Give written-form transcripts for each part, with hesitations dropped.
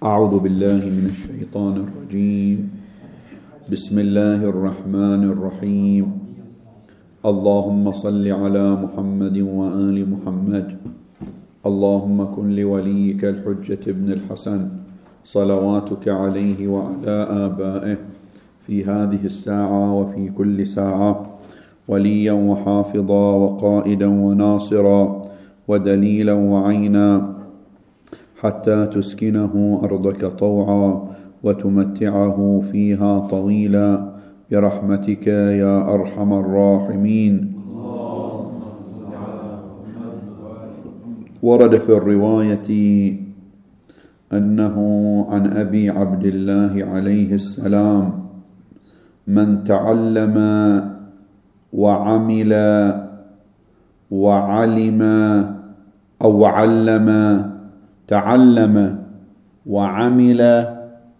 أعوذ بالله من الشيطان الرجيم. بسم الله الرحمن الرحيم. اللهم صل على محمد وآل محمد. اللهم كن لوليك الحجة ابن الحسن صلواتك عليه وعلى آبائه في هذه الساعة وفي كل ساعة وليا وحافظا وقائدا وناصرا ودليلا وعينا، حتى تسكنه أرضك طوعا وتمتعه فيها طويلا برحمتك يا أرحم الراحمين. ورد في الرواية أنه عن أبي عبد الله عليه السلام: من تعلم وعمل وعلم أو علم، تعلم وعمل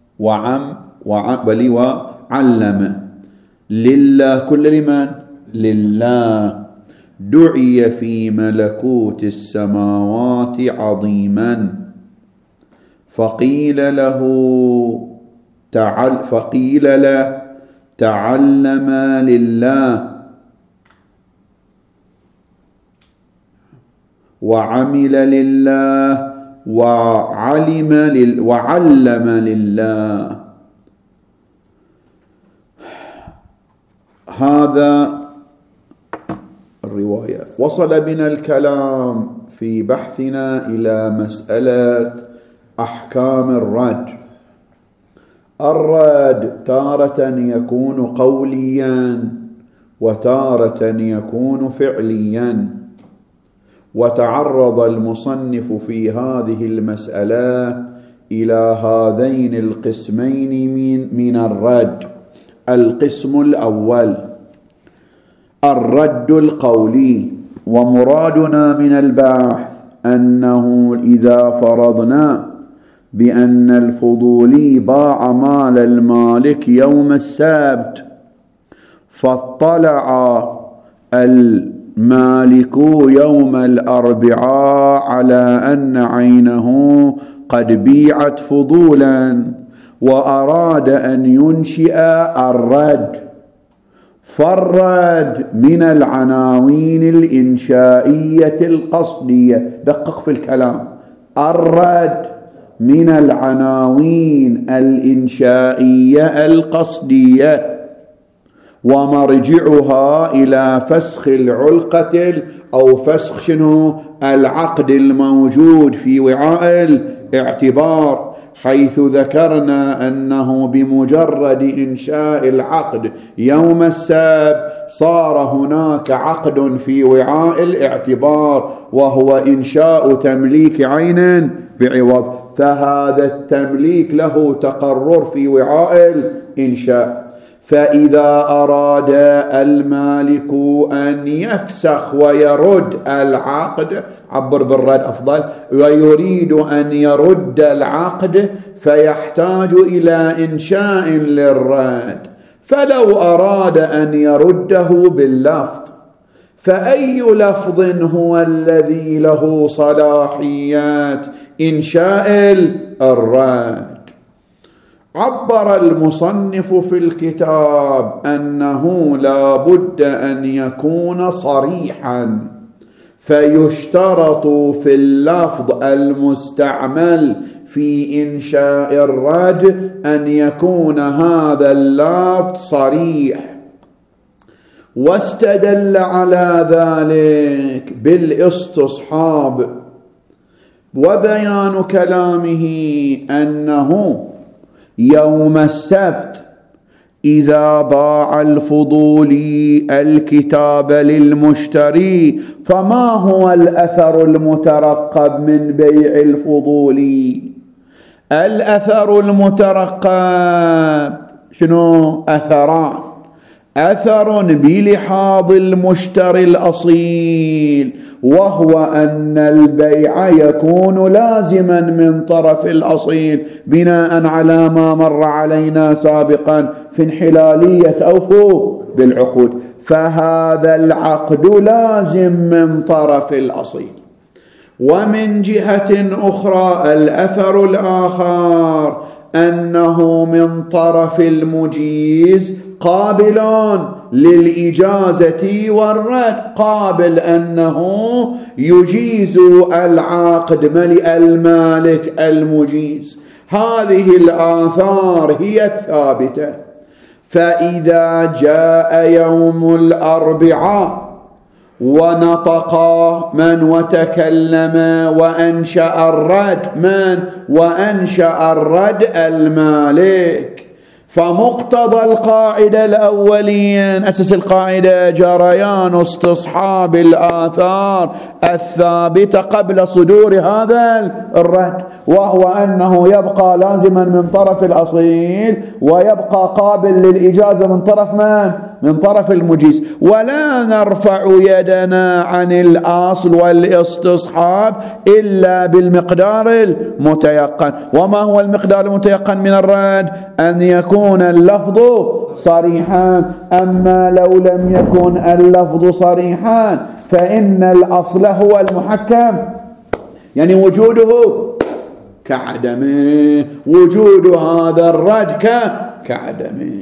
وعلم لله، كل لمن؟ لله، دعي في ملكوت السماوات عظيما. فقيل له تعلم لله وعمل لله وعلم لله. هذا الرواية. وصل بنا الكلام في بحثنا إلى مسألة أحكام الرد. الرد تارة يكون قوليا وتارة يكون فعليا، وتعرض المصنف في هذه المسألة إلى هذين القسمين من الرد. القسم الأول الرد القولي، ومرادنا من البحث أنه إذا فرضنا بأن الفضولي باع مال المالك يوم السبت، فاطلع المالك يوم الأربعاء على أن عينه قد بيعت فضولا، وأراد أن ينشئ الرد، فالرد من العناوين الإنشائية القصدية. دقق في الكلام. الرد من العناوين الإنشائية القصدية، ومرجعها إلى فسخ العلقة أو فسخ العقد الموجود في وعاء الاعتبار، حيث ذكرنا أنه بمجرد إنشاء العقد يوم السبت صار هناك عقد في وعاء الاعتبار، وهو إنشاء تمليك عين بعوض، فهذا التمليك له تقرر في وعاء الإنشاء. فإذا أراد المالك أن يفسخ ويرد العقد، عبر بالرد أفضل، ويريد أن يرد العقد، فيحتاج إلى إنشاء للرد. فلو أراد أن يرده باللفظ، فأي لفظ هو الذي له صلاحيات إنشاء الرد؟ عبر المصنف في الكتاب أنه لا بد أن يكون صريحا، فيشترط في اللفظ المستعمل في إنشاء الرد أن يكون هذا اللفظ صريح. واستدل على ذلك بالاستصحاب، وبيان كلامه أنه يوم السبت إذا باع الفضولي الكتاب للمشتري، فما هو الأثر المترقب من بيع الفضولي؟ الأثر المترقب شنو؟ أثران: أثر بلحاظ المشتري الأصيل، وهو أن البيع يكون لازما من طرف الأصيل بناء على ما مر علينا سابقا في انحلالية أوفوا بالعقود، فهذا العقد لازم من طرف الأصيل. ومن جهة أخرى الأثر الآخر أنه من طرف المجيز قابل للإجازة والرد، قابل أنه يجيز العقد ملء المالك المجيز. هذه الآثار هي الثابتة. فإذا جاء يوم الأربعاء ونطق من وتكلم وأنشأ الرد من وأنشأ الرد المالك، فمقتضى القاعدة الأولية، أساس القاعدة جريان استصحاب الآثار الثابتة قبل صدور هذا الرد، وهو أنه يبقى لازما من طرف الأصيل ويبقى قابل للإجازة من طرف من؟ من طرف المجيز. ولا نرفع يدنا عن الأصل والاستصحاب إلا بالمقدار المتيقن. وما هو المقدار المتيقن من الرد؟ أن يكون اللفظ صريحا. أما لو لم يكن اللفظ صريحا فإن الأصل هو المحكم، يعني وجوده كعدمه، وجود هذا الرد كعدمه.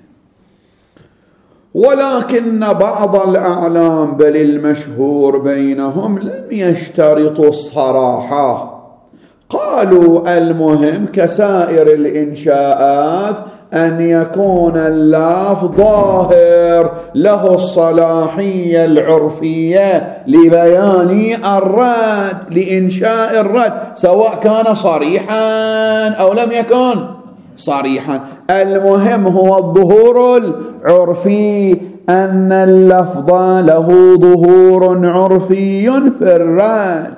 ولكن بعض الأعلام بل المشهور بينهم لم يشترطوا الصراحة، قالوا المهم كسائر الإنشاءات أن يكون اللفظ ظاهر له الصلاحية العرفية لبيان الرد، لإنشاء الرد، سواء كان صريحا أو لم يكن صريحا. المهم هو الظهور العرفي، أن اللفظ له ظهور عرفي في الرد.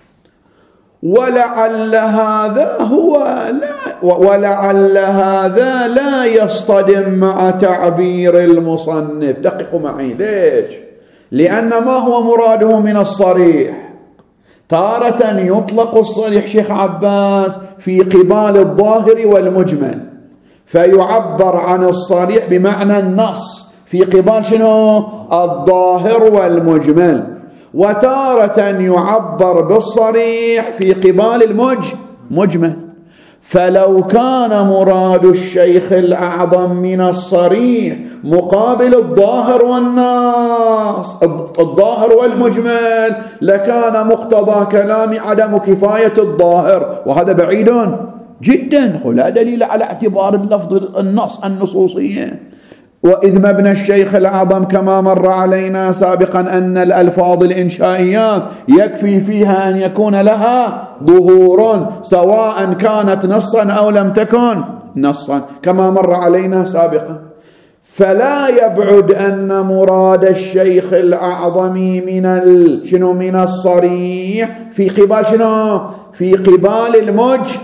ولعل هذا لا يصطدم مع تعبير المصنف. دققوا معي ليش؟ لأن ما هو مراده من الصريح؟ تارة يطلق الصريح شيخ عباس في قبال الظاهر والمجمل، فيعبر عن الصريح بمعنى النص في قبال شنو؟ الظاهر والمجمل. وتارة يعبر بالصريح في قبال المجمل. فلو كان مراد الشيخ الأعظم من الصريح مقابل الظاهر والنص، الظاهر والمجمل، لكان مقتضى كلام عدم كفاية الظاهر، وهذا بعيد جدا، ولا دليل على اعتبار اللفظ النص النصوصية. وإذ مبنى الشيخ الأعظم كما مر علينا سابقا أن الألفاظ الإنشائيات يكفي فيها أن يكون لها ظهور سواء كانت نصا أو لم تكن نصا كما مر علينا سابقا. فلا يبعد أن مراد الشيخ الأعظم من الصريح في قبال شنو؟ في قبال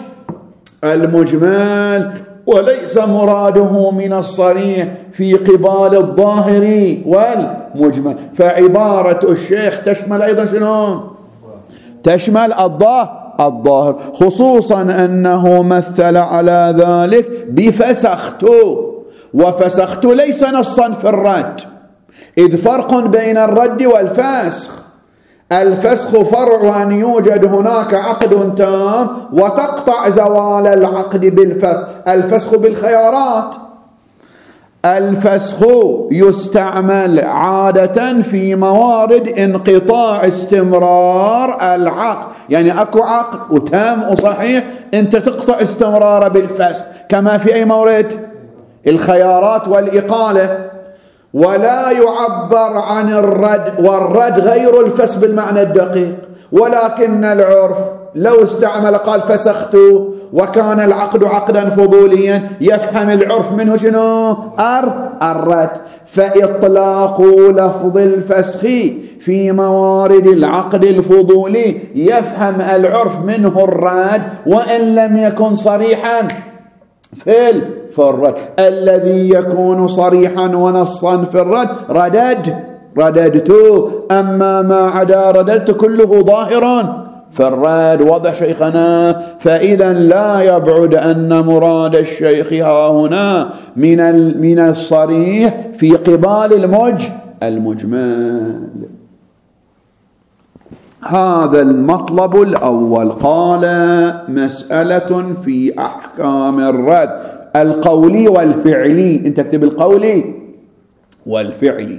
المجمل، وليس مراده من الصريح في قبال الظاهر والمجمل. فعبارة الشيخ تشمل أيضا شنو؟ تشمل الظاهر، خصوصا أنه مثل على ذلك بفسخت، وفسخت ليس نصا في الرد، إذ فرق بين الرد والفسخ. الفسخ فرع أن يوجد هناك عقد تام وتقطع زوال العقد بالفسخ. الفسخ بالخيارات. الفسخ يستعمل عادة في موارد انقطاع استمرار العقد، يعني أكو عقد وتام وصحيح، أنت تقطع استمرار بالفسخ، كما في أي مورد؟ الخيارات والإقالة. ولا يعبر عن الرد، والرد غير الفسخ بالمعنى الدقيق، ولكن العرف لو استعمل قال فسخت وكان العقد عقدا فضوليا يفهم العرف منه شنو؟ الرد. فإطلاق لفظ الفسخ في موارد العقد الفضولي يفهم العرف منه الرد وإن لم يكن صريحا في الرد. الذي يكون صريحا ونصا في الرد رددت، أما ما عدا رددت كله ظاهرا في الرد. واضح شيخنا؟ فإذا لا يبعد أن مراد الشيخ ها هنا من الصريح في قبال المجمل. هذا المطلب الأول. قال مسألة في أحكام الرد القولي والفعلي. انت اكتب القولي والفعلي.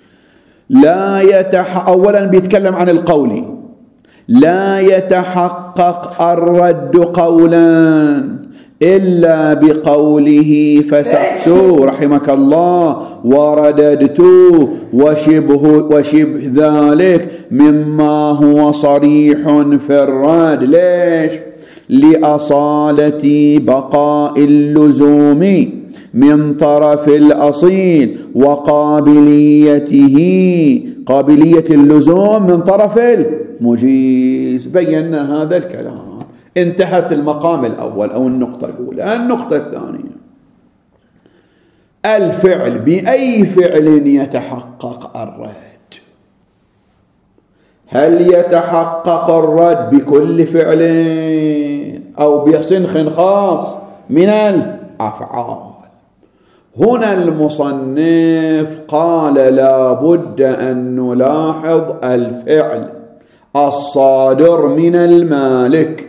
أولا بيتكلم عن القولي. لا يتحقق الرد قولا إلا بقوله فسحت رحمك الله ورددت وشبه ذلك مما هو صريح في الرد. ليش؟ لأصالة بقاء اللزوم من طرف الأصيل وقابليته قابلية اللزوم من طرف المجيز. بينا هذا الكلام. انتهت المقام الأول أو النقطة الأولى. النقطة الثانية الفعل. بأي فعل يتحقق الرد؟ هل يتحقق الرد بكل فعل أو بصنخ خاص من الأفعال؟ هنا المصنف قال لا بد أن نلاحظ الفعل الصادر من المالك.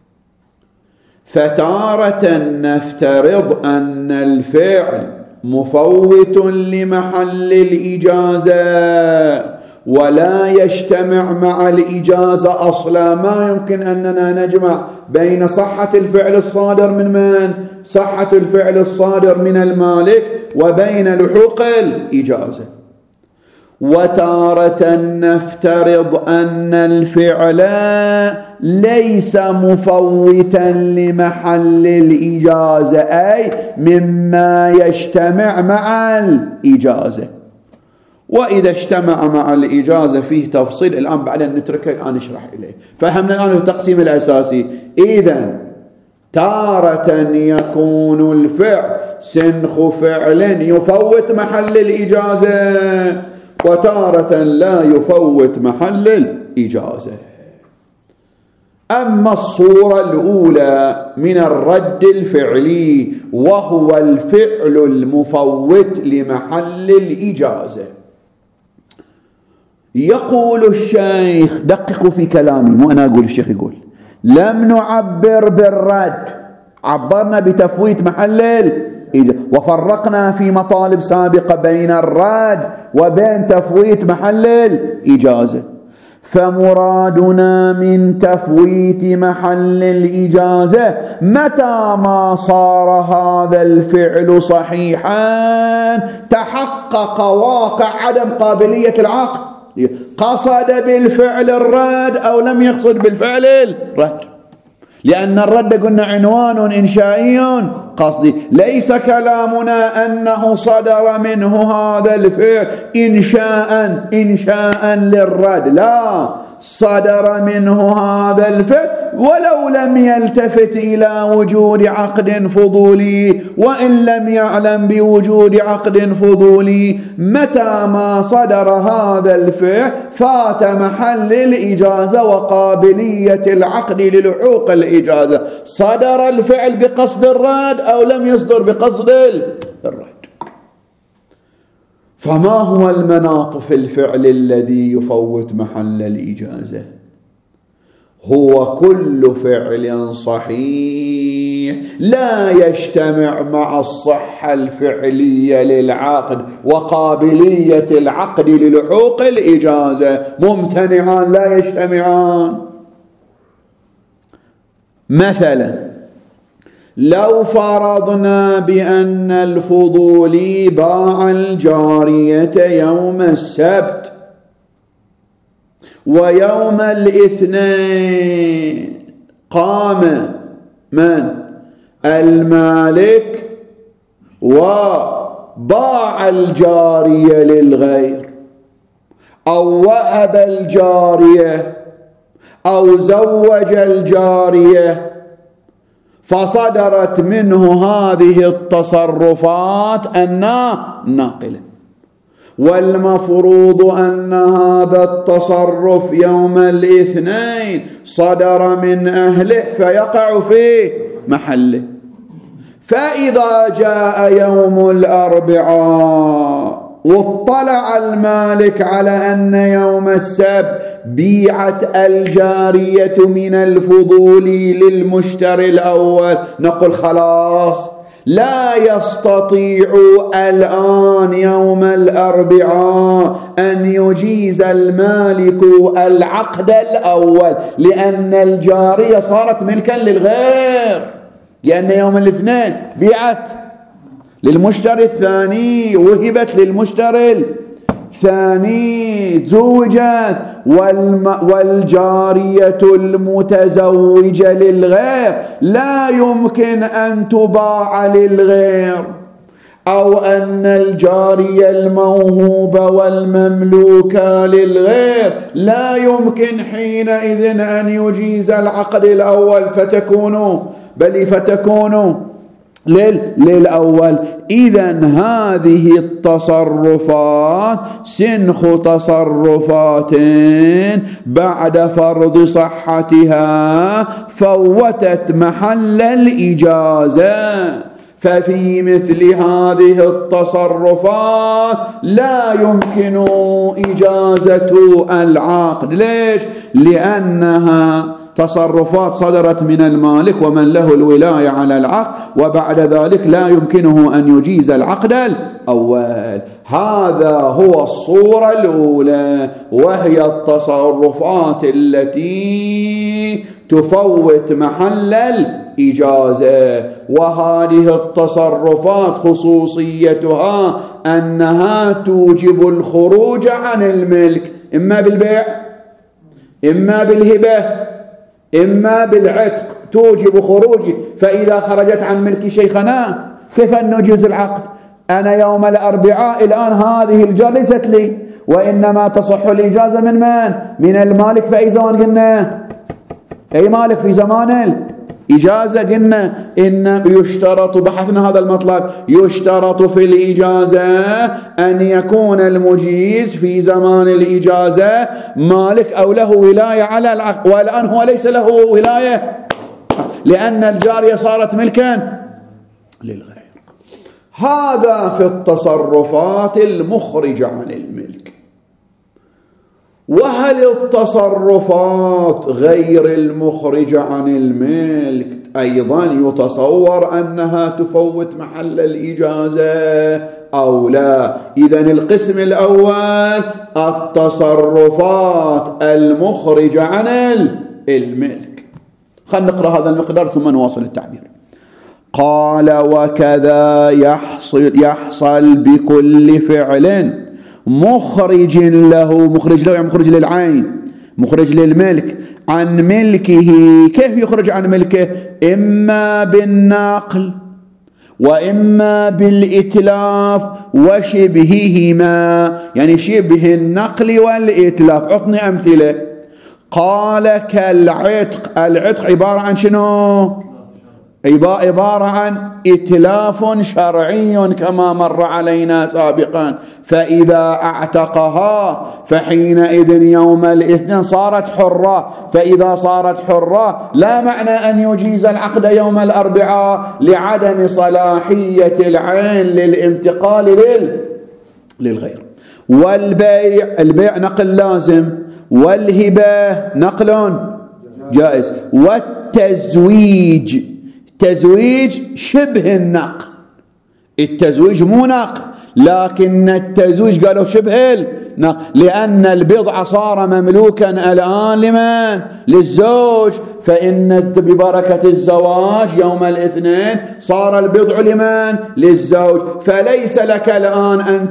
فتارة نفترض أن الفعل مفوت لمحل الإجازة ولا يجتمع مع الإجازة أصلا. ما يمكن أننا نجمع بين صحة الفعل الصادر من صحة الفعل الصادر من المالك وبين لحوق الإجازة. وتارة نفترض أن الفعل ليس مفوتا لمحل الإجازة أي مما يجتمع مع الإجازة. وإذا اجتمع مع الإجازة فيه تفصيل الآن بعدين نتركه الآن نشرح إليه. فهمنا الآن التقسيم الأساسي. إذن تارة يكون الفعل سنخ فعل يفوت محل الإجازة وتارة لا يفوت محل الإجازة. أما الصورة الأولى من الرد الفعلي وهو الفعل المفوت لمحل الإجازة. يقول الشيخ دققوا في كلامي مو أنا أقول الشيخ يقول لم نعبر بالرد. عبرنا بتفويت محل الإجازة وفرقنا في مطالب سابقة بين الرد وبين تفويت محل الإجازة. فمرادنا من تفويت محل الإجازة متى ما صار هذا الفعل صحيحا تحقق واقع عدم قابلية العقد. قصد بالفعل الرد أو لم يقصد بالفعل الرد. لأن الرد قلنا عنوان إنشائي قصدي. ليس كلامنا أنه صدر منه هذا الفعل إنشاء للرد. لا، صدر منه هذا الفعل ولو لم يلتفت إلى وجود عقد فضولي وإن لم يعلم بوجود عقد فضولي. متى ما صدر هذا الفعل فات محل الإجازة وقابلية العقد للحوق الإجازة. صدر الفعل بقصد الرد أو لم يصدر بقصد الرد. فما هو المناط في الفعل الذي يفوت محل الإجازة؟ هو كل فعل صحيح لا يجتمع مع الصحة الفعلية للعقد وقابلية العقد للحوق الإجازة. ممتنعان لا يجتمعان. مثلا لو فرضنا بأن الفضولي باع الجارية يوم السبت ويوم الاثنين قام من المالك وباع الجارية للغير أو وهب الجارية أو زوج الجارية فصدرت منه هذه التصرفات الناقلة. والمفروض أن هذا التصرف يوم الاثنين صدر من أهله فيقع في محله. فإذا جاء يوم الأربعاء واطلع المالك على أن يوم السبت بيعت الجارية من الفضولي للمشتري الأول، نقول خلاص لا يستطيع الآن يوم الأربعاء أن يجيز المالك العقد الأول، لأن الجارية صارت ملكا للغير، لأن يوم الاثنين بيعت للمشتري الثاني، وهبت للمشتري الثاني، زوجت، والجارية المتزوجة للغير لا يمكن أن تباع للغير، أو أن الجارية الموهوبة والمملوكة للغير لا يمكن حينئذ أن يجيز العقد الأول فتكون للأول. إذن هذه التصرفات سنخ تصرفات بعد فرض صحتها فوتت محل الإجازة، ففي مثل هذه التصرفات لا يمكن إجازة العقد. ليش؟ لأنها تصرفات صدرت من المالك ومن له الولاية على العقد، وبعد ذلك لا يمكنه أن يجيز العقد الأول. هذا هو الصورة الأولى، وهي التصرفات التي تفوت محل الإجازة. وهذه التصرفات خصوصيتها أنها توجب الخروج عن الملك، إما بالبيع، إما بالهبة، إما بالعتق، توجب خروجه. فإذا خرجت عن ملك شيخنا كيف أن نجيز العقد؟ أنا يوم الأربعاء الآن هذه الجار ليست لي، وإنما تصح الإجازة من من؟ من المالك. فأي زمان قلنا أي مالك في زمان الإجازة؟ قلنا إن يشترط، بحثنا هذا المطلب، يشترط في الإجازة أن يكون المجيز في زمان الإجازة مالك أو له ولاية على العقد، والآن هو ليس له ولاية لأن الجارية صارت ملكا للغير. هذا في التصرفات المخرجة عن الملك. وهل التصرفات غير المخرجة عن الملك أيضا يتصور أنها تفوت محل الإجازة أو لا؟ إذن القسم الأول التصرفات المخرجة عن الملك. خلينا نقرأ هذا المقدار ثم نواصل التعبير. قال: وكذا يحصل بكل فعل مخرج له، مخرج له يعني مخرج للعين، مخرج للملك، عن ملكه. كيف يخرج عن ملكه؟ إما بالنقل وإما بالإتلاف وشبههما، يعني شبه النقل والإتلاف. عطني أمثلة. قال: كالعتق. العتق عبارة عن شنو؟ عبارة عن إتلاف شرعي كما مر علينا سابقا، فإذا اعتقها فحينئذ يوم الاثنين صارت حرة، فإذا صارت حرة لا معنى أن يجيز العقد يوم الأربعاء لعدم صلاحية العين للانتقال للغير. والبيع، البيع نقل لازم، والهبة نقل جائز، والتزويج، تزويج شبه النقل. التزويج مو نقل، لكن التزويج قالوا شبه النقل، لأن البضع صار مملوكا الآن لمن؟ للزوج، فإن ببركة الزواج يوم الاثنين صار البضع لمن؟ للزوج. فليس لك الآن أن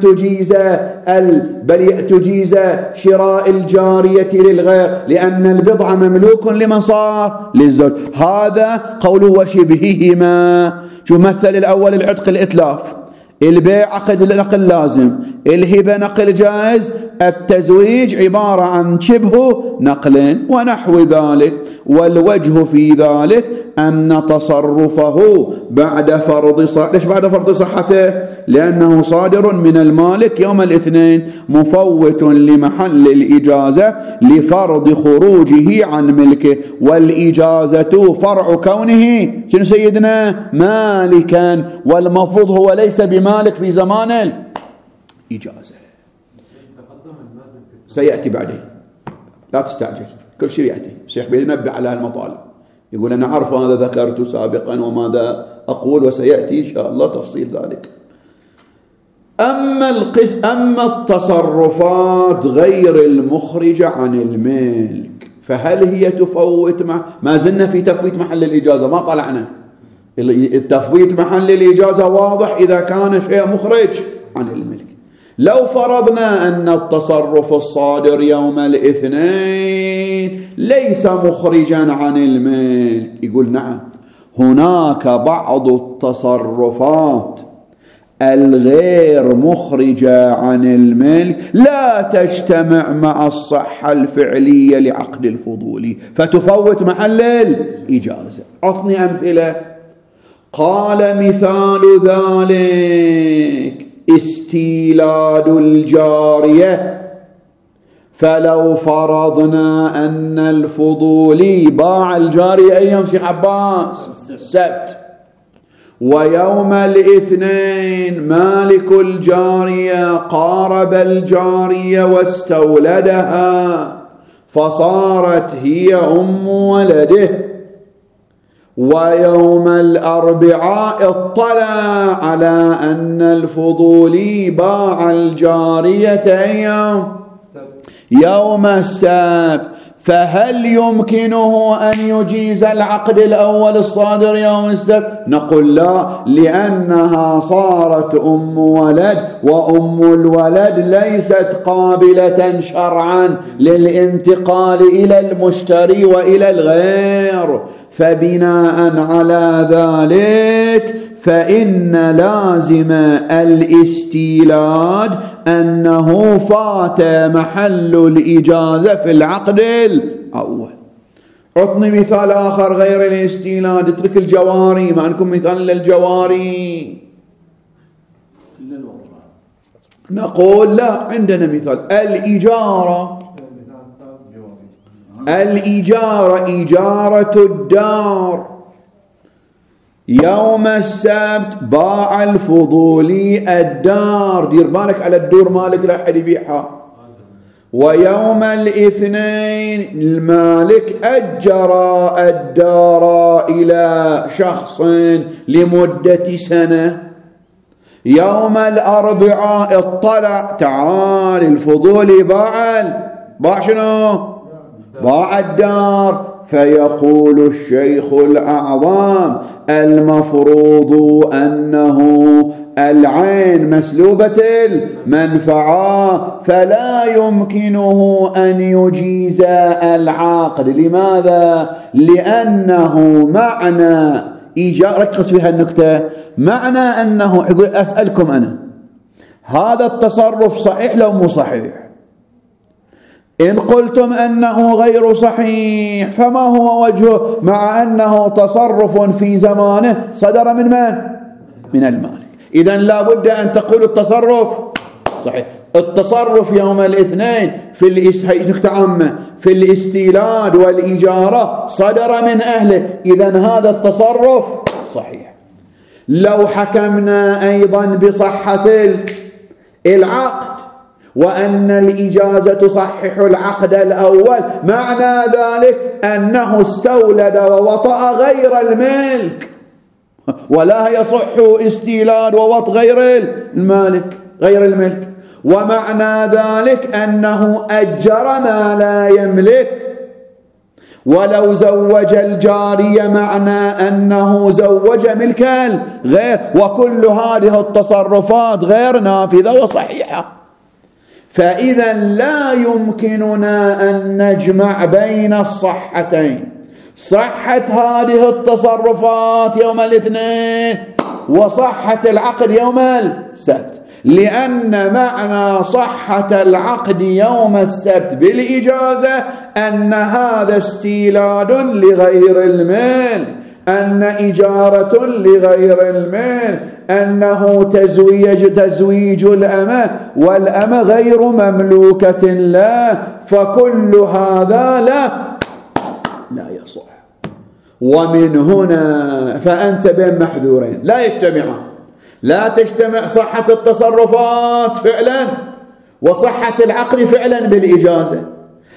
تجيز شراء الجارية للغير، لأن البضع مملوك لمن صار؟ للزوج. هذا قوله وشبههما. شو مثل الأول؟ العتق الإتلاف، البيع عقد نقل لازم، الهبة نقل جائز، التزويج عبارة عن شبه نقل ونحو ذلك. والوجه في ذلك أن تصرفه بعد فرض صحته. ليش بعد فرض صحته؟ لأنه صادر من المالك يوم الاثنين، مفوت لمحل الإجازة لفرض خروجه عن ملكه. والإجازة فرع كونه شنو سيدنا؟ مالكا، والمفروض هو ليس بمالك في زمان الإجازة. سيأتي بعدين. لا تستعجل، كل شيء يأتي. الشيخ بينبه على هالمطالب، يقول أنا أعرف هذا ذكرت سابقا وماذا أقول، وسيأتي إن شاء الله تفصيل ذلك. أما التصرفات غير المخرجة عن الملك فهل هي تفوت ما زلنا في تفويت محل الإجازة، ما طلعنا. التفويت محل الإجازة واضح إذا كان شيء مخرج عن الملك. لو فرضنا أن التصرف الصادر يوم الاثنين ليس مخرجا عن الملك، يقول نعم، هناك بعض التصرفات الغير مخرجة عن الملك لا تجتمع مع الصحة الفعلية لعقد الفضولي فتفوت محل الإجازة. أعطني أمثلة. قال مثال ذلك استيلاد الجارية، فلو فرضنا أن الفضولي باع الجارية أيام في عباس السبت، ويوم الاثنين مالك الجارية قارب الجارية واستولدها فصارت هي أم ولده، ويوم الأربعاء اطلع على أن الفضولي باع الجارية يوم السبت، فهل يمكنه أن يجيز العقد الأول الصادر يوم السبت؟ نقول لا، لأنها صارت أم ولد، وأم الولد ليست قابلة شرعا للانتقال إلى المشتري وإلى الغير. فبناء على ذلك فإن لازم الاستيلاد أنه فات محل الإجازة في العقد الأول. عطني مثال آخر غير الاستيلاد. اترك الجواري، ما عندكم مثال للجواري؟ نقول لا، عندنا مثال. الإجارة إجارة الدار، يوم السبت باع الفضولي الدار، دير بالك على الدور مالك لا أحد يبيعها، ويوم الاثنين المالك أجر الدار إلى شخص لمدة سنة، يوم الأربعاء اطلع تعال الفضولي باع شنو؟ باع الدار. فيقول الشيخ الأعظم المفروض أنه العين مسلوبة المنفعة، فلا يمكنه أن يجيز العقد. لماذا؟ لأنه معنى إيجار، ركز في هالنكتة، معنى أنه يقول أسألكم أنا هذا التصرف صحيح لو مو صحيح؟ إن قلتم أنه غير صحيح فما هو وجهه، مع أنه تصرف في زمانه صدر من من؟ من المالك. إذن لا بد أن تقول التصرف صحيح. التصرف يوم الاثنين في الاستيلاد والإجارة صدر من أهله، إذن هذا التصرف صحيح. لو حكمنا أيضا بصحة العقد وأن الإجازة تصحح العقد الأول، معنى ذلك أنه استولد ووطأ غير الملك، ولا يصح استيلاد ووط غير الملك. ومعنى ذلك أنه أجر ما لا يملك. ولو زوج الجارية معنى أنه زوج ملك الغير، وكل هذه التصرفات غير نافذة وصحيحة. فإذا لا يمكننا أن نجمع بين الصحتين، صحة هذه التصرفات يوم الاثنين وصحة العقد يوم السبت، لأن معنى صحة العقد يوم السبت بالإجازة أن هذا استيلاد لغير المال، أن إجارة لغير المال، أنه تزويج الأمة، والأمة غير مملوكة له، فكل هذا لا يصح. ومن هنا فأنت بين محذورين لا يجتمعان، لا تجتمع صحة التصرفات فعلا وصحة العقد فعلا بالإجازة،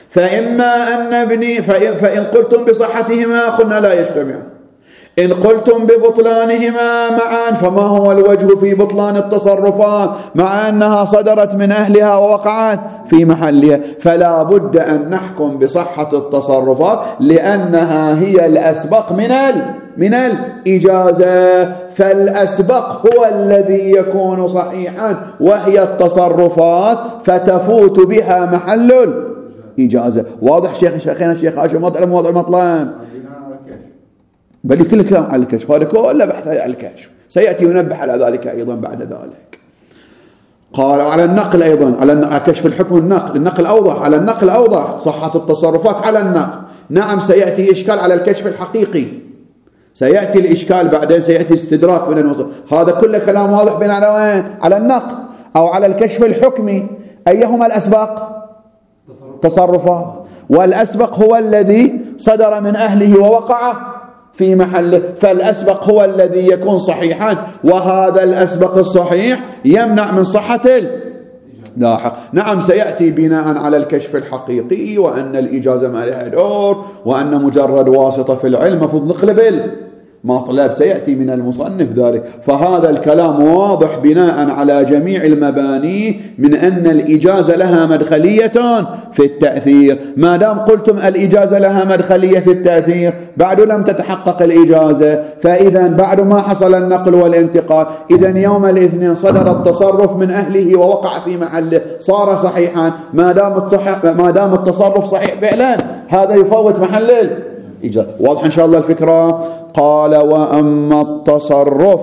فإما أن نبني فإن قلتم بصحتهما قلنا لا يجتمع، إن قلتم ببطلانهما معا فما هو الوجه في بطلان التصرفات مع أنها صدرت من أهلها ووقعت في محلها؟ فلا بد أن نحكم بصحة التصرفات لأنها هي الأسبق من الإجازة، فالأسبق هو الذي يكون صحيحا وهي التصرفات فتفوت بها محل الإجازة. واضح شيخنا الشيخ هاشم موضع المطلب؟ بل كل كلام على الكشف، هذا كله بحث على الكشف، سيأتي ينبه على ذلك أيضا بعد ذلك. قال على النقل أيضا، على كشف الحكم النقل أوضح، على النقل أوضح صحة التصرفات على النقل. نعم سيأتي إشكال على الكشف الحقيقي، سيأتي الإشكال بعدين، سيأتي استدراك من الوصف. هذا كله كلام واضح بين على النقل أو على الكشف الحكمي. أيهما الأسبق؟ تصرفات، والأسبق هو الذي صدر من أهله ووقع في محله، فالأسبق هو الذي يكون صحيحا، وهذا الأسبق الصحيح يمنع من صحة اللاحق. نعم سيأتي بناء على الكشف الحقيقي وأن الإجازة ما لها دور وأن مجرد واسطة في العلم مفروض نقلب المطلب، سيأتي من المصنف ذلك. فهذا الكلام واضح بناء على جميع المباني من أن الإجازة لها مدخلية في التأثير. ما دام قلتم الإجازة لها مدخلية في التأثير بعد لم تتحقق الإجازة، فإذا بعد ما حصل النقل والانتقال، إذا يوم الاثنين صدر التصرف من أهله ووقع في محله صار صحيحا. ما دام التصرف صحيح فعلا هذا يفوت محل الإجازة. واضح إن شاء الله الفكرة؟ قال وأما التصرف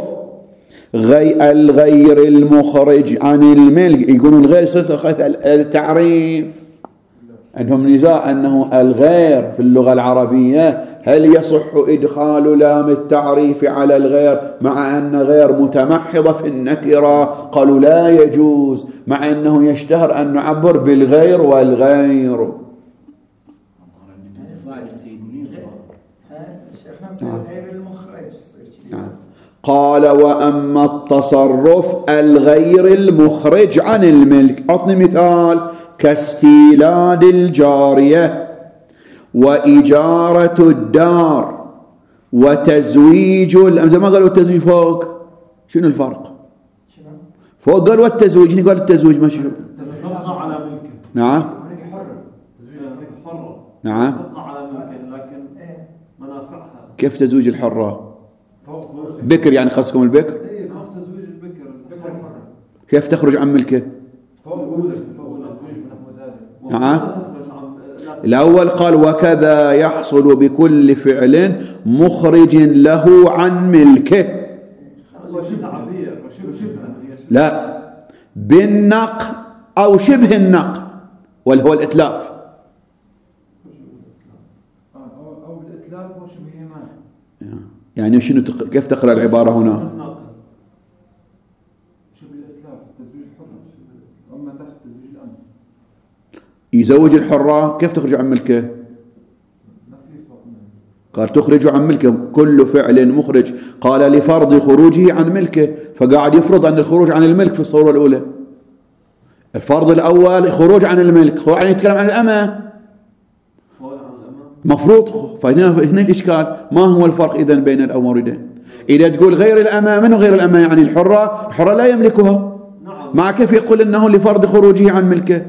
الغير المخرج عن الملك، يقولون الغير التعريف، عندهم نزاع أنه الغير في اللغة العربية هل يصح إدخال لام التعريف على الغير مع أن غير متمحضة في النكرة؟ قالوا لا يجوز، مع أنه يشتهر أن نعبر بالغير والغير. قال وأما التصرف الغير المخرج عن الملك، أعطني مثال: كاستيلاد الجارية وإجارة الدار وتزويج زي ما قالوا التزويج فوق، شنو الفرق؟ فوق قال والتزويج، قال التزويج ما شنو؟ تبقى على ملكه. نعم حرة. نعم تبقى على ملكه لكن منافعها. كيف تزويج الحرة؟ بكر يعني خاصكم البكر؟ اي فوق تزويج البكر حرة. كيف تخرج عن ملكه؟ نعم الأول قال وكذا يحصل بكل فعل مخرج له عن ملكه. لا، بالنقل أو شبه النقل، واللي هو الإتلاف. أو الإتلاف وشبههما. يعني شنو كيف تقرأ العبارة هنا؟ يزوج الحرة كيف تخرج عن ملكه؟ قال تخرج عن ملكه كل فعل مخرج، قال لفرض خروجه عن ملكه، فقاعد يفرض أن الخروج عن الملك في الصورة الأولى. الفرض الأول خروج عن الملك، خروج عن يتكلم عن الأمة مفروض. فهنا الإشكال، ما هو الفرق إذن بين الأمرين؟ إذا تقول غير الأمة، من غير الأمة؟ يعني الحرة لا يملكها، مع كيف يقول أنه لفرض خروجه عن ملكه؟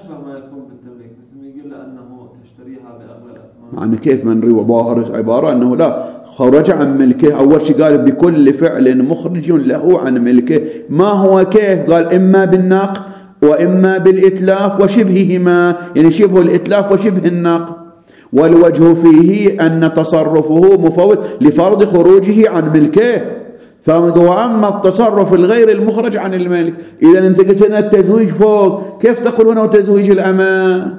مع أنه كيف من رواه عبارة أنه لا، خرج عن ملكه. أول شيء قال بكل فعل مخرج له عن ملكه. ما هو كيف؟ قال إما بالنقل وإما بالإتلاف وشبههما، يعني شبه الإتلاف وشبه النقل. والوجه فيه أن تصرفه مفوت لفرض خروجه عن ملكه. وأما التصرف الغير المخرج عن الملك، إذا أنت قلت لنا التزويج فوق، كيف تقولون وتزويج الأمة؟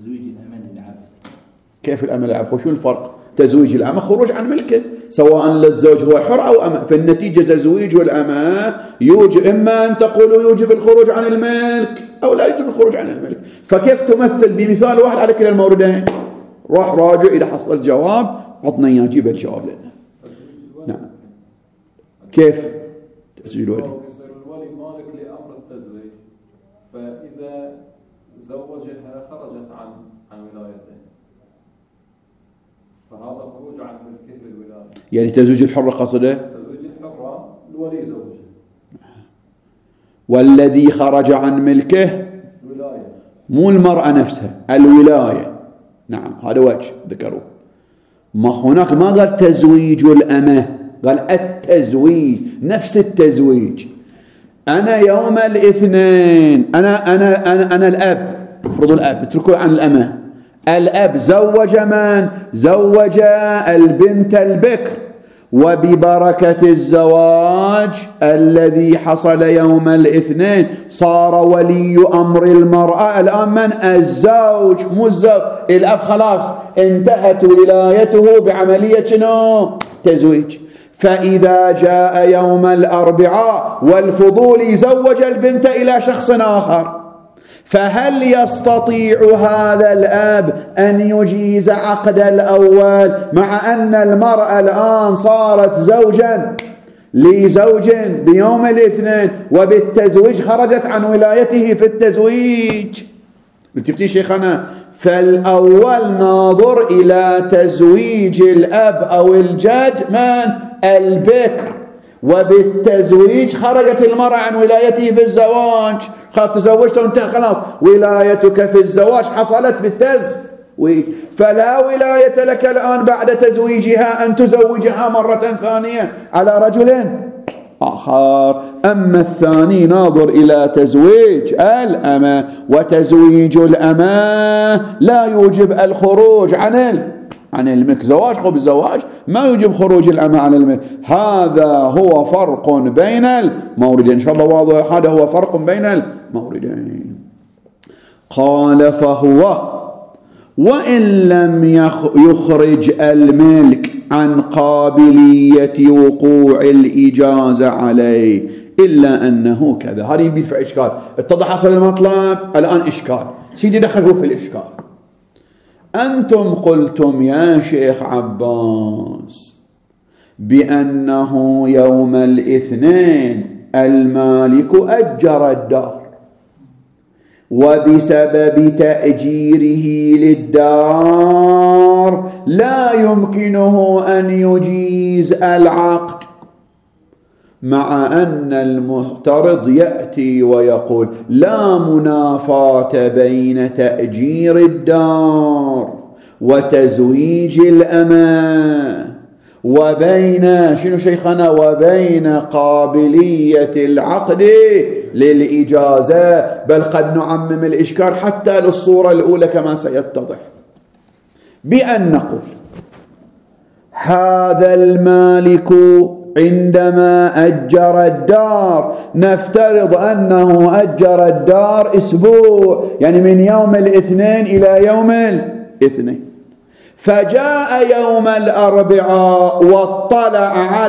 كيف الأمة العبد؟ شو الفرق؟ تزويج الأمة خروج عن ملكه، سواء الزوج هو حر أو أمة، في النتيجة تزويج الأمة يوجب، إما أن تقولوا يوجب الخروج عن الملك أو لا يوجب الخروج عن الملك. فكيف تمثل بمثال واحد على كلا الموردين؟ روح راجع إذا حصل الجواب عطنا إياه، جيب الجواب لنا. نعم كيف تزويج الولي؟ يصير الولي مالك لأمر التزويج، فإذا زوجها خرجت عن عن ولايته، فهذا خروج عن ملكه بالولاية. يعني تزويج الحرة قصده تزويج الحرة الولي زوجه، والذي خرج عن ملكه الولاية مو المرأة نفسها، الولاية. نعم هذا وجه ذكروا. ما هناك ما قال تزويج الأمة، قال التزويج، نفس التزويج. أنا يوم الاثنين أنا الأب، افرضوا الأب اتركوا عن الأمة، الأب زوج من؟ زوج البنت البكر، وببركة الزواج الذي حصل يوم الاثنين صار ولي أمر المرأة الآن من؟ الزوج، مو الزوج. الأب خلاص انتهت ولايته بعملية شنو؟ تزويج. فإذا جاء يوم الأربعاء والفضول زوج البنت إلى شخص آخر، فهل يستطيع هذا الأب أن يجيز عقد الأول مع أن المرأة الآن صارت زوجا لزوج بيوم الاثنين وبالتزويج خرجت عن ولايته في التزويج؟ التفتي شيخنا، فالأول ناظر إلى تزويج الأب أو الجد من؟ البكر، وبالتزويج خرجت المرأة عن ولايته في الزواج. خلاص تزوجت وانتهى، خلاص ولايتك في الزواج حصلت بالتزويج، فلا ولاية لك الآن بعد تزويجها أن تزوجها مرة ثانية على رجل آخر. أما الثاني ناظر إلى تزويج الأمة، وتزويج الأمة لا يوجب الخروج عن الملك. زواج قبل الزواج ما يوجب خروج الأمة عن الملك. هذا هو فرق بين الموردين، إن شاء الله واضح. هذا هو فرق بين الموردين. قال فهو وإن لم يخرج الملك عن قابلية وقوع الإجازة عليه إلا أنه كذا. هذا يبي في إشكال. اتضح حصل المطلب، الآن إشكال. سيدي دخلوا في الإشكال. أنتم قلتم يا شيخ عباس بأنه يوم الاثنين المالك أجر الدار، وبسبب تأجيره للدار لا يمكنه أن يجيز العقد، مع أن المعترض يأتي ويقول لا منافاة بين تأجير الدار وتزويج الأمة وبين شنو شيخنا؟ وبين قابلية العقد للإجازة، بل قد نعمم الإشكال حتى للصورة الأولى كما سيتضح، بأن نقول هذا المالك عندما أجر الدار، نفترض أنه أجر الدار أسبوع، يعني من يوم الاثنين إلى يوم الاثنين، فجاء يوم الأربعاء واطلع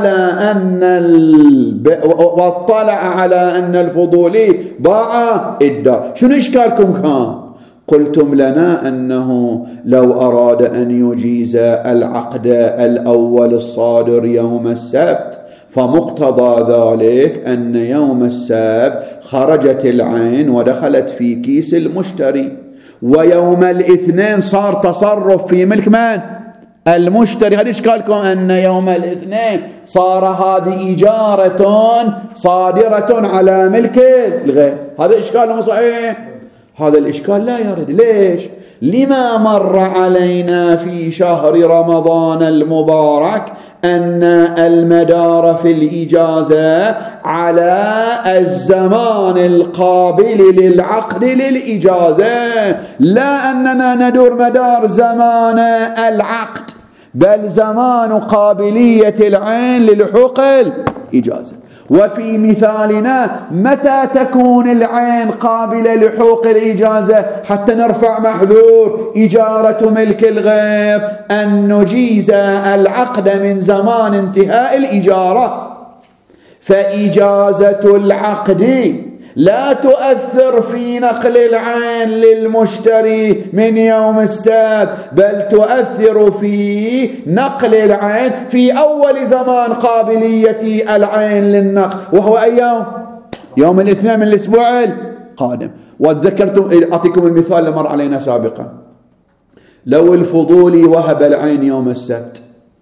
على أن الفضولي باع الدار. شنو إشكالكم كان؟ قلتم لنا أنه لو أراد أن يجيز العقد الأول الصادر يوم السبت، فمقتضى ذلك أن يوم السبت خرجت العين ودخلت في كيس المشتري، ويوم الاثنين صار تصرف في ملك من؟ المشتري. هذا إشكالكم أن يوم الاثنين صار هذه إجارة صادرة على ملك الغير. هذا إشكال صحيح؟ هذا الإشكال لا يرد. ليش؟ لما مر علينا في شهر رمضان المبارك أن المدار في الإجازة على الزمان القابل للعقد للإجازة، لا أننا ندور مدار زمان العقد، بل زمان قابلية العين للحوق الإجازة. وفي مثالنا متى تكون العين قابلة لحوق الإجازة حتى نرفع محذور إجارة ملك الغير؟ أن نجيز العقد من زمان انتهاء الإجارة. فإجازة العقد لا تؤثر في نقل العين للمشتري من يوم السبت، بل تؤثر في نقل العين في أول زمان قابلية العين للنقل، وهو أي يوم الاثنين من الأسبوع القادم. وذكرتم، أعطيكم المثال اللي مر علينا سابقا. لو الفضولي وهب العين يوم السبت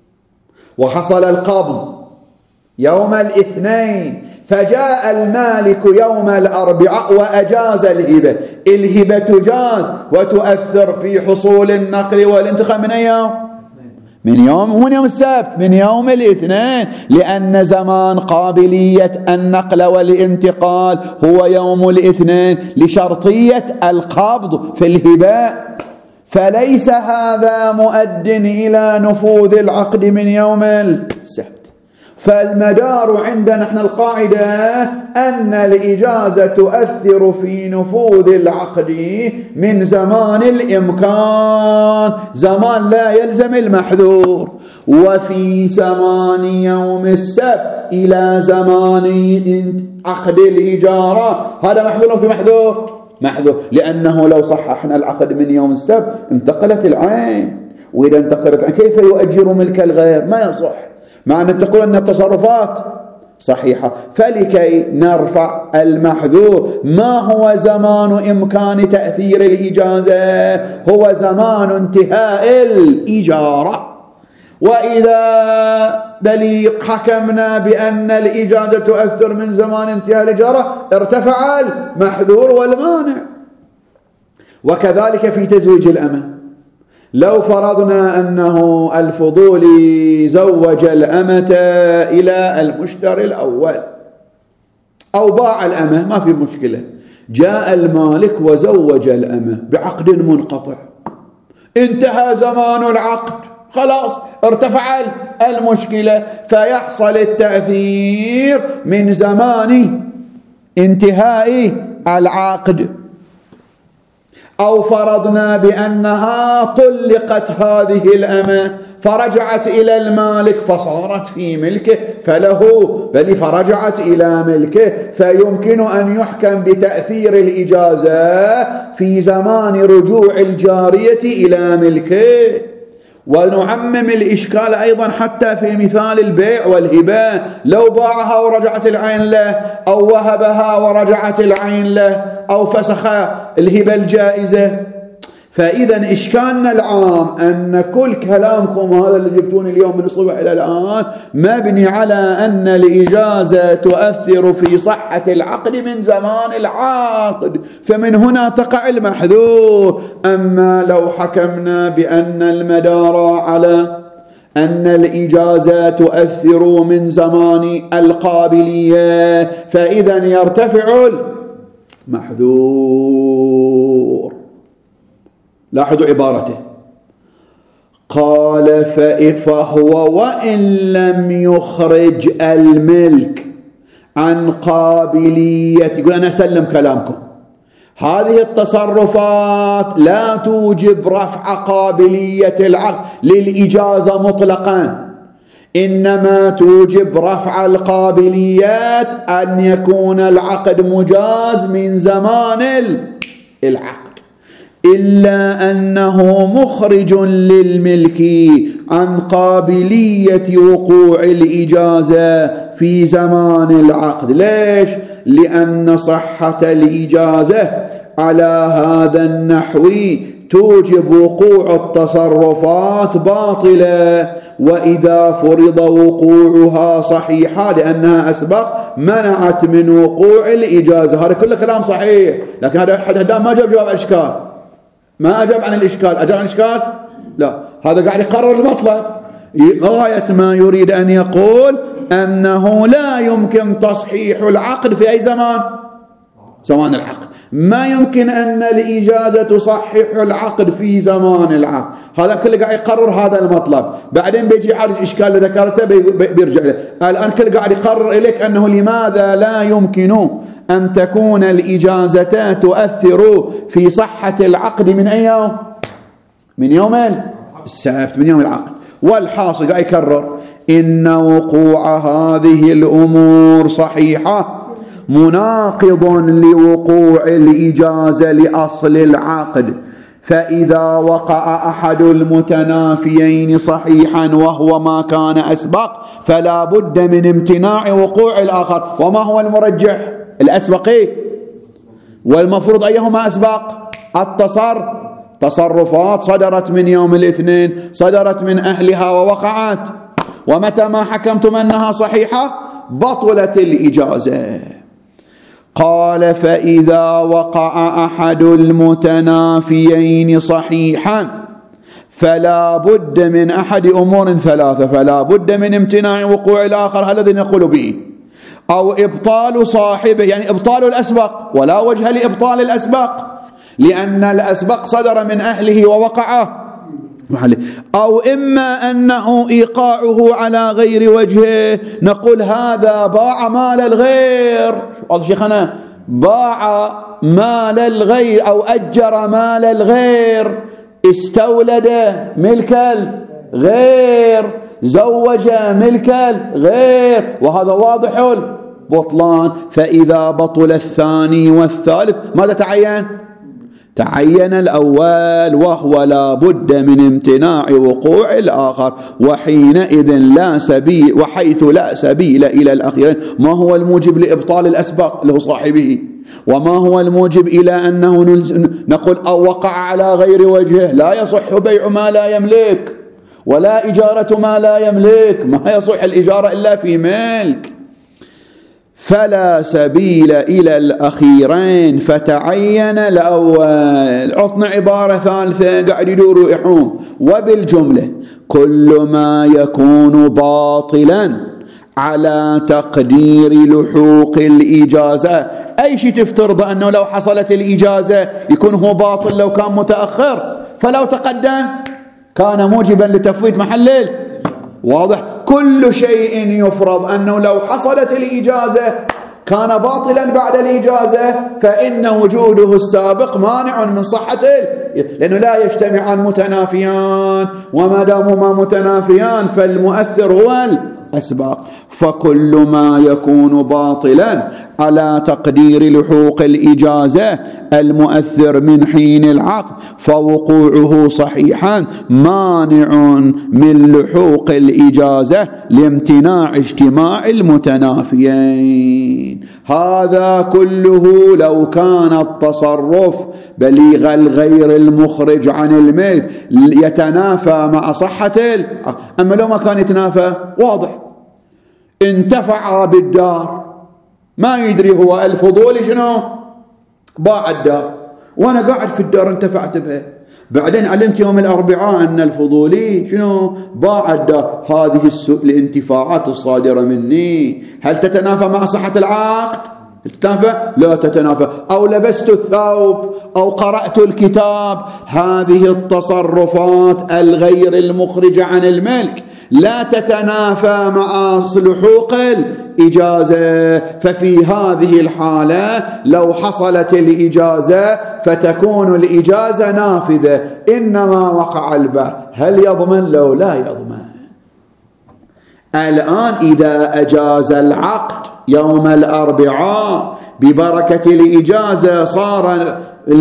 وحصل القبض يوم الاثنين، فجاء المالك يوم الأربعاء وأجاز الهبة، الهبة تجاز وتؤثر في حصول النقل والانتقال من أي يوم؟ من يوم السبت، من يوم الاثنين، لأن زمان قابلية النقل والانتقال هو يوم الاثنين لشرطية القبض في الهبة، فليس هذا مؤد إلى نفوذ العقد من يوم السبت. فالمدار عندنا نحن القاعدة أن الإجازة تؤثر في نفوذ العقد من زمان الإمكان، زمان لا يلزم المحذور، وفي زمان يوم السبت إلى زمان عقد الإجارة، هذا محذور في محذور، لأنه لو صححنا العقد من يوم السبت انتقلت العين، وإذا انتقلت العين كيف يؤجر ملك الغير؟ ما يصح، مع أن تقول أن التصرفات صحيحة. فلكي نرفع المحذور، ما هو زمان إمكان تأثير الإجازة؟ هو زمان انتهاء الإجارة. وإذا بليغ حكمنا بأن الإجازة تؤثر من زمان انتهاء الإجارة ارتفع المحذور والمانع. وكذلك في تزويج الأمة، لو فرضنا أنه الفضولي زوج الأمة إلى المشتري الأول أو باع الأمة، ما في مشكلة، جاء المالك وزوج الأمة بعقد منقطع، انتهى زمان العقد، خلاص ارتفع المشكلة، فيحصل التأثير من زمان انتهاء العقد. أو فرضنا بأنها طلقت هذه الأمة فرجعت إلى المالك فصارت في ملكه، فله بل فرجعت إلى ملكه، فيمكن أن يحكم بتأثير الإجازة في زمان رجوع الجارية إلى ملكه. ونعمم الإشكال أيضا حتى في مثال البيع والهبة، لو باعها ورجعت العين له، أو وهبها ورجعت العين له، أو فسخ الهبة الجائزة. فإذا إشكالنا العام أن كل كلامكم هذا اللي جبتون اليوم من الصبح إلى الآن مبني على أن الإجازة تؤثر في صحة العقد من زمان العقد، فمن هنا تقع المحذور. أما لو حكمنا بأن المدار على أن الإجازة تؤثر من زمان القابلية، فإذا يرتفع المحذور. لاحظوا عبارته، قال فهو وإن لم يخرج الملك عن قابلية، يقول أنا أسلم كلامكم، هذه التصرفات لا توجب رفع قابلية العقد للإجازة مطلقا، إنما توجب رفع القابليات أن يكون العقد مجاز من زمان العقد، إلا أنه مخرج للملك عن قابلية وقوع الإجازة في زمان العقد. ليش؟ لأن صحة الإجازة على هذا النحو توجب وقوع التصرفات باطلة، وإذا فرض وقوعها صحيحة لأنها أسبق منعت من وقوع الإجازة. هذا كله كلام صحيح، لكن هذا حد ما جاب جواب الإشكال، ما أجاب عن الإشكال. أجاب عن الإشكال؟ لا، هذا قاعد يقرر المطلب. غاية ما يريد أن يقول أنه لا يمكن تصحيح العقد في أي زمان؟ زمان العقد. ما يمكن أن الإجازة تصحح العقد في زمان العقد. هذا كله قاعد يقرر هذا المطلب، بعدين بيجي يعالج إشكال اللي ذكرته بيرجع له. الآن كله قاعد يقرر إليك أنه لماذا لا يمكن أن تكون الإجازة تؤثر في صحة العقد من أي يوم؟ من يوم السبت، من يوم العقد. والحاصل قاعد يكرر إن وقوع هذه الأمور صحيحة مناقض لوقوع الإجازة لأصل العقد، فإذا وقع أحد المتنافيين صحيحا وهو ما كان أسبق فلا بد من امتناع وقوع الآخر. وما هو المرجح؟ الأسبق. والمفروض أيهما أسبق؟ تصرفات صدرت من يوم الاثنين، صدرت من أهلها ووقعت، ومتى ما حكمتم أنها صحيحة بطلت الإجازة. قال فإذا وقع أحد المتنافيين صحيحا فلا بد من أحد أمور ثلاثة، فلا بد من امتناع وقوع الآخر، هذا الذي نقول به، أو إبطال صاحبه، يعني إبطال الأسبق، ولا وجه لإبطال الأسبق لأن الأسبق صدر من أهله ووقع، أو إما أنه إيقاعه على غير وجهه، نقول هذا باع مال الغير، والله شيخنا باع مال الغير أو أجر مال الغير، استولد ملك الغير، زوج ملك الغير، وهذا واضح البطلان. فإذا بطل الثاني والثالث ماذا تعين؟ تعين الأول، وهو لا بد من امتناع وقوع الآخر، وحينئذ لا سبيل، وحيث لا سبيل إلى الأخيرين. ما هو الموجب لإبطال الأسبق له صاحبه؟ وما هو الموجب إلى أنه نقول أو وقع على غير وجهه؟ لا يصح بيع ما لا يملك ولا إجارة ما لا يملك، ما يصح الإجارة إلا في ملك. فلا سبيل إلى الأخيرين فتعين الأول. عطنا عبارة ثالثة قاعد يدوروا يحوم. وبالجملة كل ما يكون باطلا على تقدير لحوق الإجازة، أي شيء تفترض أنه لو حصلت الإجازة يكون هو باطل لو كان متأخر، فلو تقدم كان موجبا لتفويت محل. واضح؟ كل شيء يفرض أنه لو حصلت الإجازة كان باطلا بعد الإجازة، فإن وجوده السابق مانع من صحته، لأنه لا يجتمعان متنافيان، وما دامهما متنافيان فالمؤثر هو الأسبق. فكل ما يكون باطلا على تقدير لحوق الإجازة المؤثر من حين العقد فوقوعه صحيحا مانع من لحوق الإجازة لامتناع اجتماع المتنافيين. هذا كله لو كان التصرف بليغ الغير المخرج عن الملك يتنافى مع صحة أما لو ما كان يتنافى واضح، انتفع بالدار، ما يدري هو الفضولي شنو باع الدار، وانا قاعد في الدار انتفعت بها، بعدين علمت يوم الأربعاء أن الفضولي شنو باع الدار. هذه الانتفاعات الصادرة مني هل تتنافى مع صحة العقد؟ تتنافى؟ لا تتنافى. أو لبست الثوب أو قرأت الكتاب، هذه التصرفات الغير المخرجة عن الملك لا تتنافى مع لحوق الإجازة. ففي هذه الحالة لو حصلت الإجازة فتكون الإجازة نافذة، إنما وقع البيع. هل يضمن؟ لو لا يضمن. الآن إذا أجاز العقد يوم الأربعاء ببركة الإجازة صار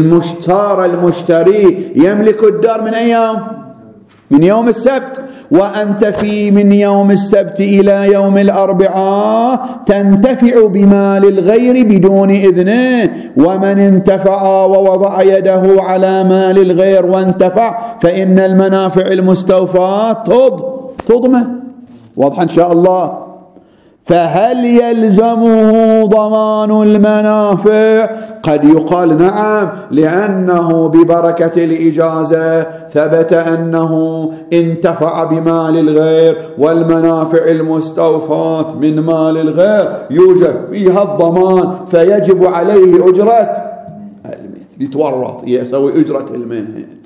المشتري يملك الدار من أي يوم؟ من يوم السبت، وأنت في من يوم السبت إلى يوم الأربعاء تنتفع بمال الغير بدون إذنه. ومن انتفع ووضع يده على مال الغير وانتفع فإن المنافع المستوفاة تضمن. واضح إن شاء الله؟ فهل يلزمه ضمان المنافع؟ قد يقال نعم، لأنه ببركة الإجازة ثبت أنه انتفع بمال الغير، والمنافع المستوفاة من مال الغير يوجد فيها الضمان، فيجب عليه أجرة الميت، يتورط يسوي أجرة الميت.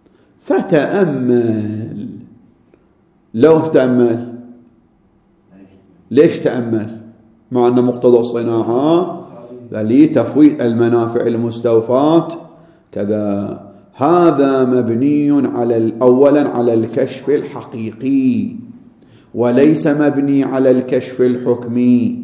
فتأمل، لو تأمل ليش تأمل؟ مع أن مقتضى الصناعة لتفويت المنافع المستوفاة كذا. هذا مبني على أولا على الكشف الحقيقي، وليس مبني على الكشف الحكمي.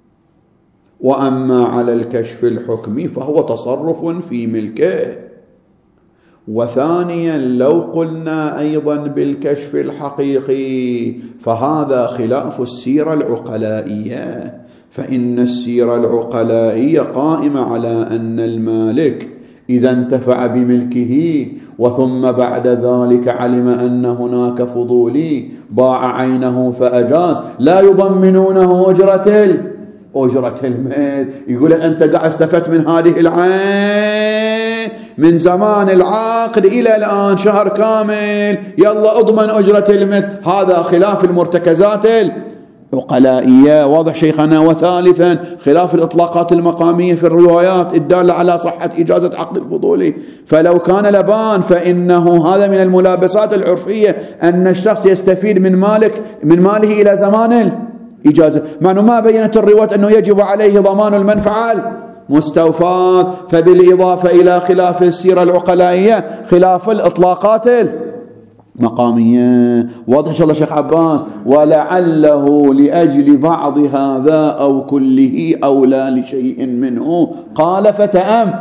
وأما على الكشف الحكمي فهو تصرف في ملكه. وثانيا لو قلنا أيضا بالكشف الحقيقي فهذا خلاف السيرة العقلائية، فإن السيرة العقلائية قائمة على أن المالك إذا انتفع بملكه وثم بعد ذلك علم أن هناك فضولي باع عينه فأجاز لا يضمنونه أجرة المثل. يقول أنت قاعد استفدت من هذه العين من زمان العقد إلى الآن شهر كامل، يلا أضمن أجرة المثل. هذا خلاف المرتكزات العقلائية. واضح شيخنا؟ وثالثا خلاف الإطلاقات المقامية في الروايات الدالة على صحة إجازة عقد الفضولي. فلو كان لبان فإنه هذا من الملابسات العرفية أن الشخص يستفيد من ماله إلى زمان الإجازة، مع أنه ما بينت الروايات أنه يجب عليه ضمان المنفعة المستوفاة. فبالإضافة إلى خلاف السيرة العقلائية خلاف الإطلاقات مقامية. واضح إن شاء الله شيخ عباس؟ ولعله لأجل بعض هذا أو كله أو لا لشيء منه قال فتأمل.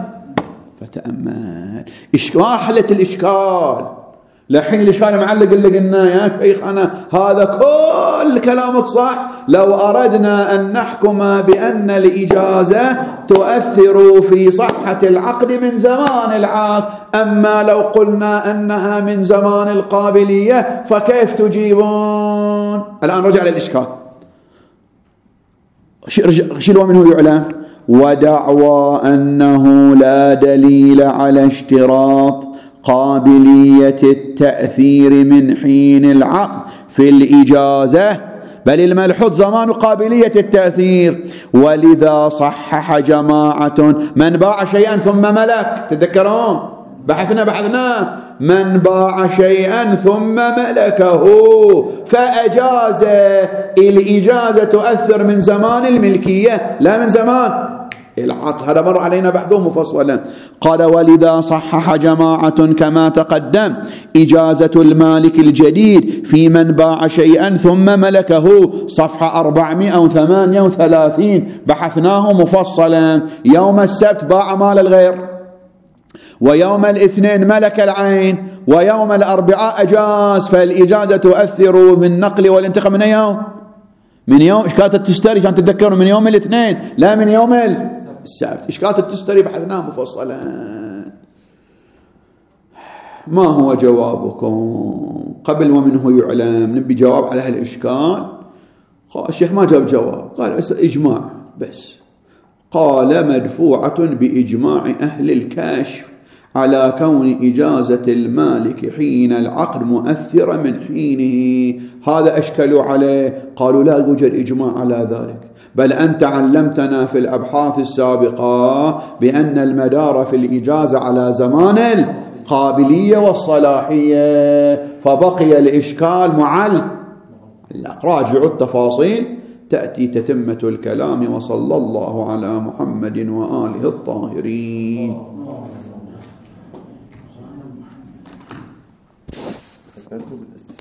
أحلة الإشكال لحين الإشكال معلق اللي قلنا يا شيخنا هذا كل كلامك صح لو أردنا أن نحكم بأن الإجازة تؤثر في صحة العقد من زمان العقد، أما لو قلنا أنها من زمان القابلية فكيف تجيبون؟ الآن رجع للإشكال. شلوا منه يعلم ودعوى أنه لا دليل على اشتراط قابلية التأثير من حين العقد في الإجازة، بل الملحوظ زمان قابلية التأثير. ولذا صحح جماعة من باع شيئا ثم ملك. تذكرون بحثنا من باع شيئا ثم ملكه فأجاز. الإجازة تؤثر من زمان الملكية لا من زمان العقد. هذا مر علينا بحثه مفصلا. قال ولذا صحح جماعة كما تقدم إجازة المالك الجديد في من باع شيئا ثم ملكه، صفحة 438 بحثناه مفصلا. يوم السبت باع مال الغير، ويوم الاثنين ملك العين، ويوم الأربعاء أجاز. فالإجازة تؤثر من نقل والانتقال من يوم إشكالات التستري كانت تتذكروا من يوم الاثنين لا من يوم السبت. إشكالات التستري بحثناه مفصلا. ما هو جوابكم قبل ومنه يعلم؟ نبي جواب على هالإشكال. قال الشيخ ما جاب جواب، قال بس إجماع بس. قال مدفوعة بإجماع أهل الكشف على كون إجازة المالك حين العقد مؤثرة من حينه. هذا أشكلوا عليه، قالوا لا يوجد إجماع على ذلك، بل أنت علمتنا في الأبحاث السابقة بأن المدار في الإجازة على زمان القابلية والصلاحية، فبقي الإشكال معلق. راجعوا التفاصيل تأتي تتمة الكلام. وصلى الله على محمد وآله الطاهرين.